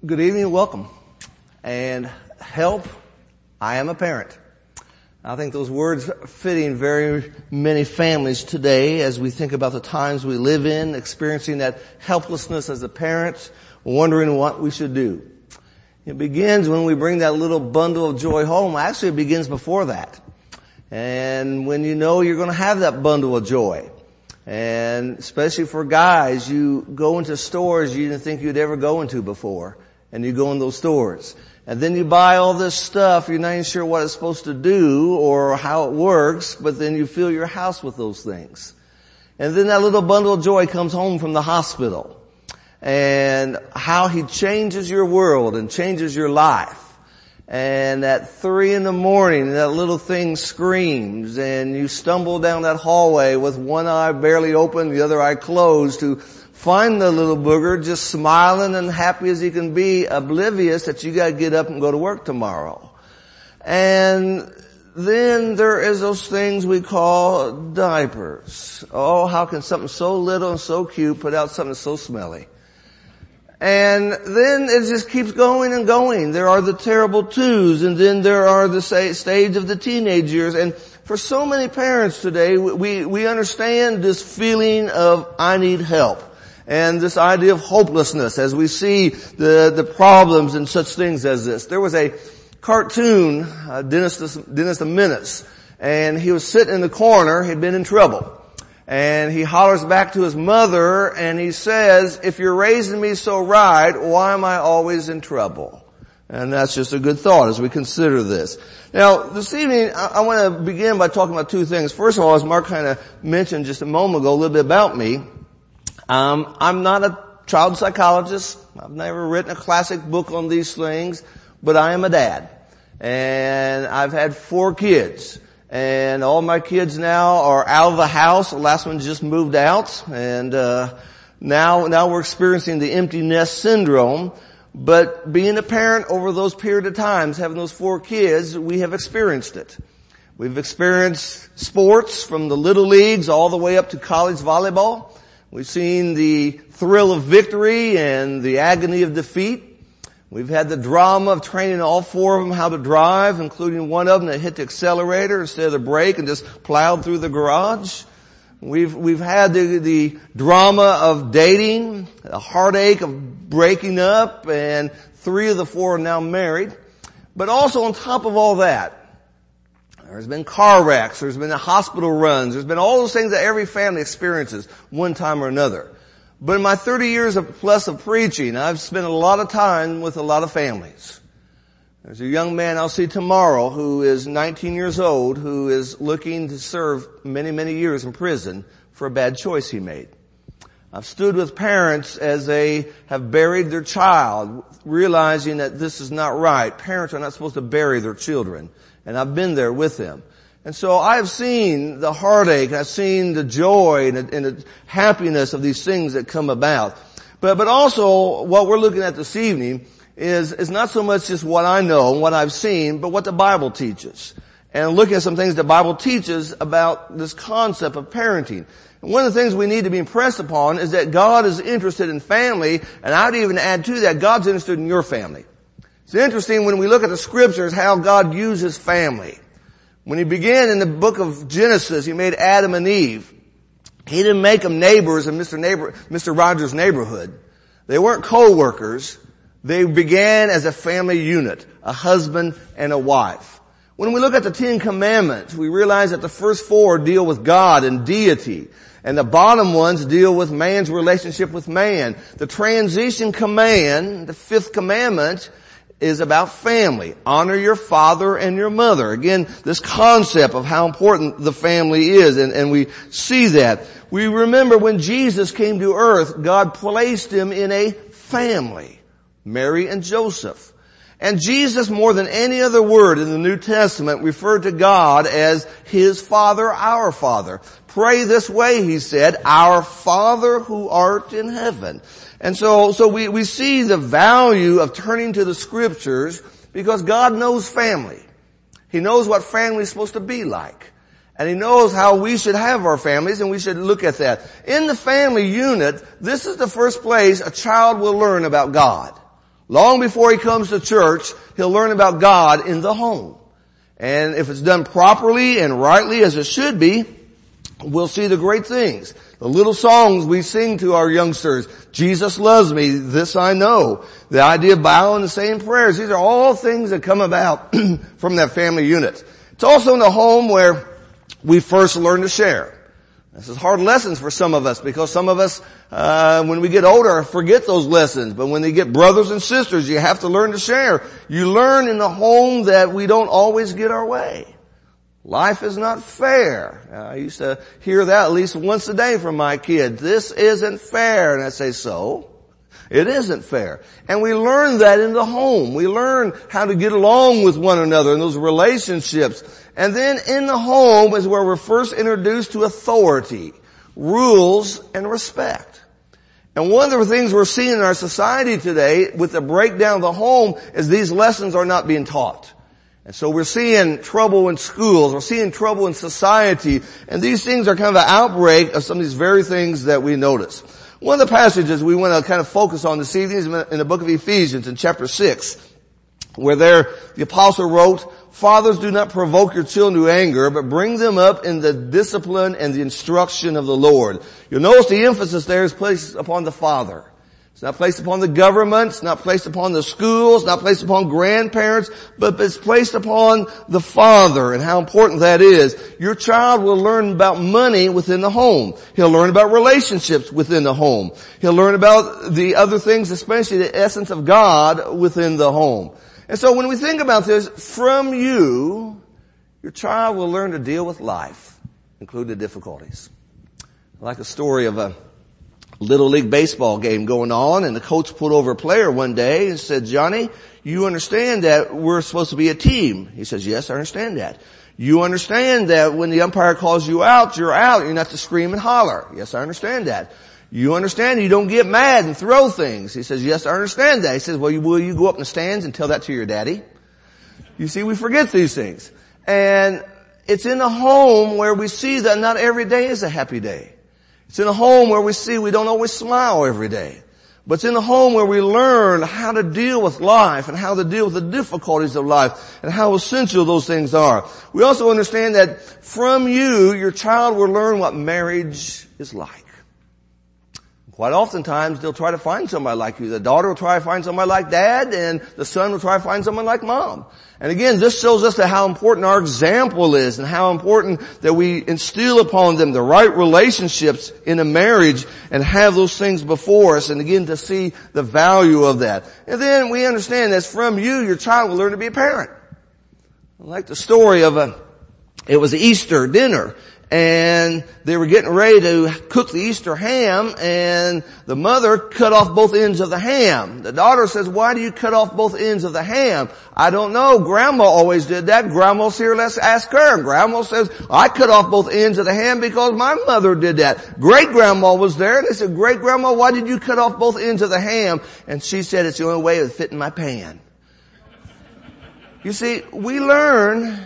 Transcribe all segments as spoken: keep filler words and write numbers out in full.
Good evening, welcome. And help, I am a parent. I think those words fitting very many families today as we think about the times we live in, experiencing that helplessness as a parent, wondering what we should do. It begins when we bring that little bundle of joy home. Actually, it begins before that. And when you know you're going to have that bundle of joy. And especially for guys, you go into stores you didn't think you'd ever go into before. And you go in those stores. And then you buy all this stuff, you're not even sure what it's supposed to do or how it works, but then you fill your house with those things. And then that little bundle of joy comes home from the hospital. And how he changes your world and changes your life. And at three in the morning, that little thing screams and you stumble down that hallway with one eye barely open, the other eye closed to find the little booger just smiling and happy as he can be, oblivious that you gotta get up and go to work tomorrow. And then there is those things we call diapers. Oh, how can something so little and so cute put out something so smelly? And then it just keeps going and going. There are the terrible twos, and then there are the stage of the teenage years. And for so many parents today, we, we understand this feeling of I need help. And this idea of hopelessness as we see the, the problems and such things as this. There was a cartoon, uh, Dennis the, Dennis the Menace, and he was sitting in the corner, he'd been in trouble. And he hollers back to his mother and he says, if you're raising me so right, why am I always in trouble? And that's just a good thought as we consider this. Now, this evening, I, I want to begin by talking about two things. First of all, as Mark kind of mentioned just a moment ago, a little bit about me. Um, I'm not a child psychologist. I've never written a classic book on these things, but I am a dad. And I've had four kids. And all my kids now are out of the house. The last one just moved out. And, uh, now, now we're experiencing the empty nest syndrome. But being a parent over those period of times, having those four kids, we have experienced it. We've experienced sports from the little leagues all the way up to college volleyball. We've seen the thrill of victory and the agony of defeat. We've had the drama of training all four of them how to drive, including one of them that hit the accelerator instead of the brake and just plowed through the garage. We've, we've had the, the drama of dating, the heartache of breaking up, and three of the four are now married. But also on top of all that, there's been car wrecks, there's been the hospital runs, there's been all those things that every family experiences one time or another. But in my thirty years of plus of preaching, I've spent a lot of time with a lot of families. There's a young man I'll see tomorrow who is nineteen years old who is looking to serve many, many years in prison for a bad choice he made. I've stood with parents as they have buried their child, realizing that this is not right. Parents are not supposed to bury their children. And I've been there with them. And so I've seen the heartache, I've seen the joy and the, and the happiness of these things that come about. But, but also what we're looking at this evening is, is not so much just what I know and what I've seen, but what the Bible teaches. And looking at some things the Bible teaches about this concept of parenting. And one of the things we need to be impressed upon is that God is interested in family, and I'd even add to that, God's interested in your family. It's interesting when we look at the scriptures how God uses family. When he began in the book of Genesis, he made Adam and Eve. He didn't make them neighbors in Mister Neighbor, Mister Rogers' neighborhood. They weren't co-workers. They began as a family unit, a husband and a wife. When we look at the Ten Commandments, we realize that the first four deal with God and deity. And the bottom ones deal with man's relationship with man. The transition command, the fifth commandment, is about family. Honor your father and your mother. Again, this concept of how important the family is, and, and we see that. We remember when Jesus came to earth, God placed him in a family. Mary and Joseph. And Jesus, more than any other word in the New Testament, referred to God as his Father, our Father. Pray this way, he said, our Father who art in heaven. And so, so we, we see the value of turning to the scriptures because God knows family. He knows what family is supposed to be like. And he knows how we should have our families, and we should look at that. In the family unit, this is the first place a child will learn about God. Long before he comes to church, he'll learn about God in the home. And if it's done properly and rightly as it should be, we'll see the great things. The little songs we sing to our youngsters, Jesus loves me, this I know. The idea of bowing and saying prayers, these are all things that come about from that family unit. It's also in the home where we first learn to share. This is hard lessons for some of us because some of us, uh, when we get older, forget those lessons. But when they get brothers and sisters, you have to learn to share. You learn in the home that we don't always get our way. Life is not fair. I used to hear that at least once a day from my kids. This isn't fair. And I say, so? It isn't fair. And we learn that in the home. We learn how to get along with one another in those relationships. And then in the home is where we're first introduced to authority, rules, and respect. And one of the things we're seeing in our society today with the breakdown of the home is these lessons are not being taught. And so we're seeing trouble in schools, we're seeing trouble in society, and these things are kind of an outbreak of some of these very things that we notice. One of the passages we want to kind of focus on this evening is in the book of Ephesians in chapter six, where there the apostle wrote, "Fathers, do not provoke your children to anger, but bring them up in the discipline and the instruction of the Lord." You'll notice the emphasis there is placed upon the father. It's not placed upon the government, it's not placed upon the schools, not placed upon grandparents, but it's placed upon the father and how important that is. Your child will learn about money within the home. He'll learn about relationships within the home. He'll learn about the other things, especially the essence of God within the home. And so when we think about this, from you, your child will learn to deal with life, including the difficulties. I like a story of a Little League baseball game going on, and the coach pulled over a player one day and said, "Johnny, you understand that we're supposed to be a team?" He says, "Yes, I understand that." "You understand that when the umpire calls you out, you're out. You're not to scream and holler?" "Yes, I understand that." "You understand you don't get mad and throw things?" He says, "Yes, I understand that." He says, "Well, will you go up in the stands and tell that to your daddy?" You see, we forget these things. And it's in the home where we see that not every day is a happy day. It's in a home where we see we don't always smile every day. But it's in the home where we learn how to deal with life and how to deal with the difficulties of life and how essential those things are. We also understand that from you, your child will learn what marriage is like. Quite oftentimes, they'll try to find somebody like you. The daughter will try to find somebody like dad, and the son will try to find someone like mom. And again, this shows us that how important our example is and how important that we instill upon them the right relationships in a marriage and have those things before us, and again, to see the value of that. And then we understand that from you, your child will learn to be a parent. I like the story of a, it was Easter dinner. And they were getting ready to cook the Easter ham, and the mother cut off both ends of the ham. The daughter says, "Why do you cut off both ends of the ham?" "I don't know. Grandma always did that. Grandma's here. Let's ask her." And Grandma says, "I cut off both ends of the ham because my mother did that." Great Grandma was there. They said, "Great Grandma, why did you cut off both ends of the ham?" And she said, "It's the only way it would fit in my pan." You see, we learn,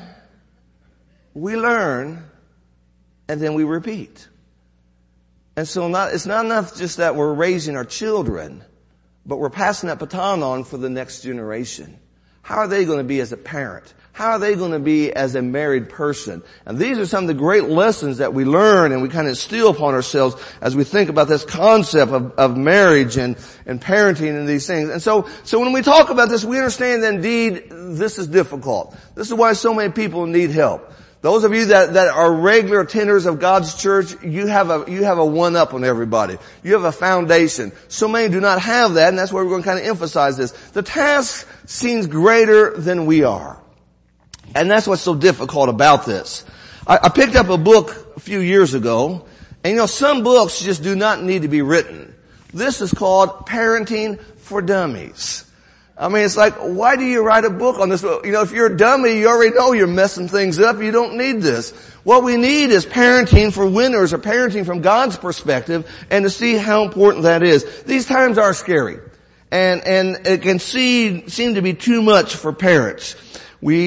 we learn, and then we repeat. And so not, it's not enough just that we're raising our children, but we're passing that baton on for the next generation. How are they going to be as a parent? How are they going to be as a married person? And these are some of the great lessons that we learn and we kind of instill upon ourselves as we think about this concept of, of marriage and, and parenting and these things. And so, so when we talk about this, we understand that indeed this is difficult. This is why so many people need help. Those of you that, that are regular attenders of God's church, you have a, you have a one-up on everybody. You have a foundation. So many do not have that, and that's why we're going to kind of emphasize this. The task seems greater than we are. And that's what's so difficult about this. I, I picked up a book a few years ago, and you know, some books just do not need to be written. This is called Parenting for Dummies. I mean, it's like, why do you write a book on this? You know, if you're a dummy, you already know you're messing things up. You don't need this. What we need is parenting for winners, or parenting from God's perspective, and to see how important that is. These times are scary, and and it can see, seem to be too much for parents. We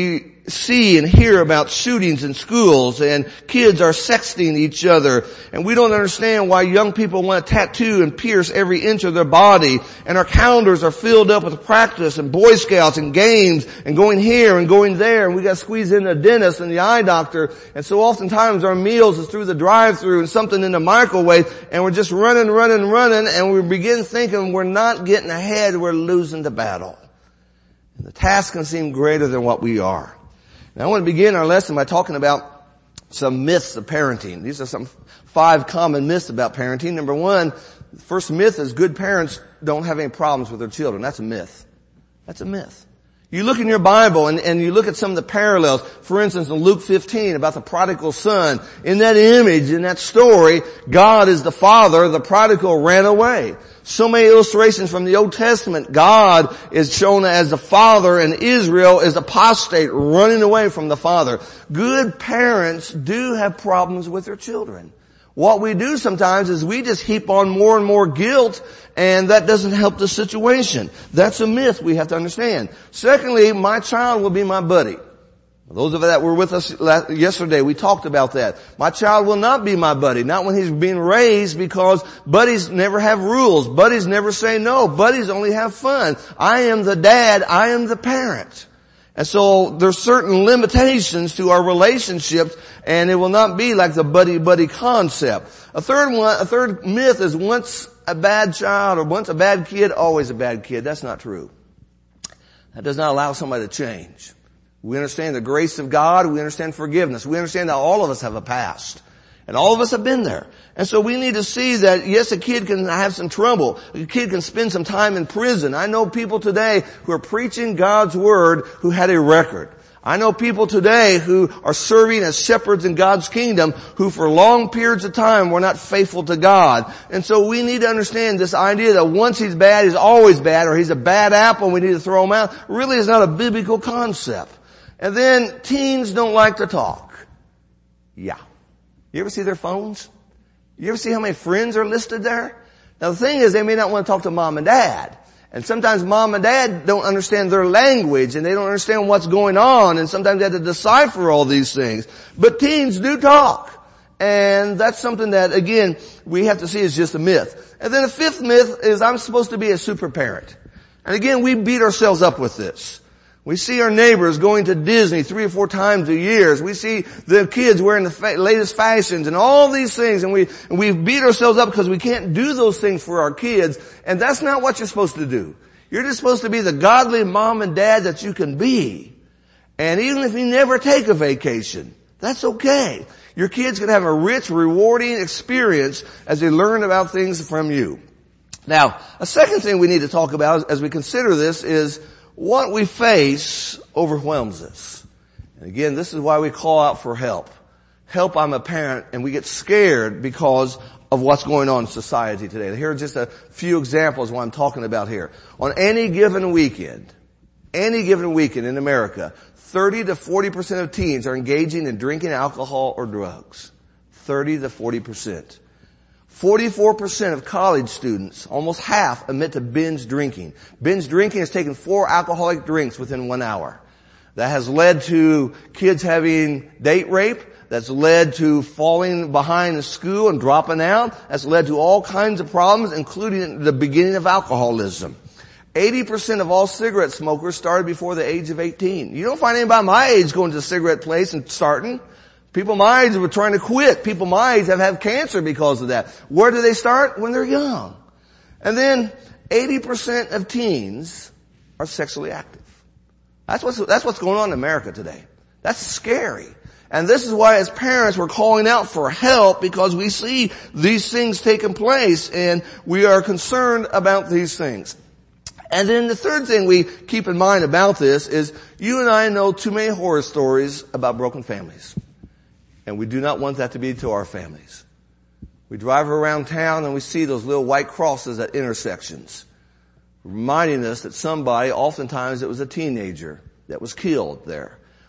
see and hear about shootings in schools, and kids are sexting each other, and we don't understand why young people want to tattoo and pierce every inch of their body, and our calendars are filled up with practice and Boy Scouts and games and going here and going there, and we got to squeeze in the dentist and the eye doctor, and so oftentimes our meals is through the drive-thru and something in the microwave, and we're just running, running, running, and we begin thinking we're not getting ahead, we're losing the battle. And the task can seem greater than what we are. Now I want to begin our lesson by talking about some myths of parenting. These are some five common myths about parenting. Number one, the first myth is good parents don't have any problems with their children. That's a myth. That's a myth. You look in your Bible and, and you look at some of the parallels. For instance, in Luke fifteen about the prodigal son. In that image, in that story, God is the father. The prodigal ran away. So many illustrations from the Old Testament. God is shown as the father and Israel is apostate, running away from the father. Good parents do have problems with their children. What we do sometimes is we just heap on more and more guilt, and that doesn't help the situation. That's a myth we have to understand. Secondly, my child will be my buddy. Those of you that were with us yesterday, we talked about that. My child will not be my buddy, not when he's being raised, because buddies never have rules. Buddies never say no. Buddies only have fun. I am the dad. I am the parent. And so there's certain limitations to our relationships, and it will not be like the buddy-buddy concept. A third one, a third myth is once a bad child or once a bad kid, always a bad kid. That's not true. That does not allow somebody to change. We understand the grace of God. We understand forgiveness. We understand that all of us have a past. And all of us have been there. And so we need to see that, yes, a kid can have some trouble. A kid can spend some time in prison. I know people today who are preaching God's word who had a record. I know people today who are serving as shepherds in God's kingdom who for long periods of time were not faithful to God. And so we need to understand this idea that once he's bad, he's always bad, or he's a bad apple and we need to throw him out, really is not a biblical concept. And then teens don't like to talk. Yeah. You ever see their phones? You ever see how many friends are listed there? Now the thing is, they may not want to talk to mom and dad. And sometimes mom and dad don't understand their language and they don't understand what's going on, and sometimes they have to decipher all these things. But teens do talk. And that's something that, again, we have to see as just a myth. And then the fifth myth is I'm supposed to be a super parent. And again, we beat ourselves up with this. We see our neighbors going to Disney three or four times a year. We see the kids wearing the fa- latest fashions and all these things, and we and we beat ourselves up because we can't do those things for our kids. And that's not what you're supposed to do. You're just supposed to be the godly mom and dad that you can be. And even if you never take a vacation, that's okay. Your kids can have a rich, rewarding experience as they learn about things from you. Now, a second thing we need to talk about as we consider this is what we face overwhelms us. And again, this is why we call out for help. Help, I'm a parent, and we get scared because of what's going on in society today. Here are just a few examples of what I'm talking about here. On any given weekend, any given weekend in America, thirty to forty percent of teens are engaging in drinking alcohol or drugs. thirty to forty percent. forty-four percent of college students, almost half, admit to binge drinking. Binge drinking is taking four alcoholic drinks within one hour. That has led to kids having date rape. That's led to falling behind in school and dropping out. That's led to all kinds of problems, including the beginning of alcoholism. eighty percent of all cigarette smokers started before the age of eighteen. You don't find anybody my age going to the cigarette place and starting. People my age were trying to quit. People my age have had cancer because of that. Where do they start? When they're young. And then eighty percent of teens are sexually active. That's what's, that's what's going on in America today. That's scary. And this is why as parents we're calling out for help, because we see these things taking place and we are concerned about these things. And then the third thing we keep in mind about this is you and I know too many horror stories about broken families. And we do not want that to be to our families. We drive around town and we see those little white crosses at intersections, reminding us that somebody, oftentimes it was a teenager, that was killed there.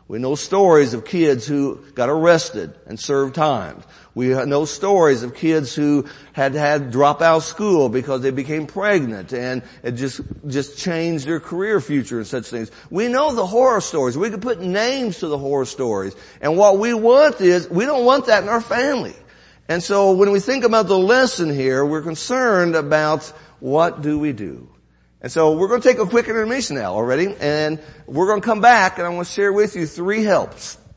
We know stories of kids who got arrested and served time. We know stories of kids who had had drop out of school because they became pregnant and it just, just changed their career future and such things. We know the horror stories. We can put names to the horror stories. And what we want is, we don't want that in our family. And so when we think about the lesson here, we're concerned about what do we do? And so we're going to take a quick intermission now already, and we're going to come back and I'm going to share with you three helps.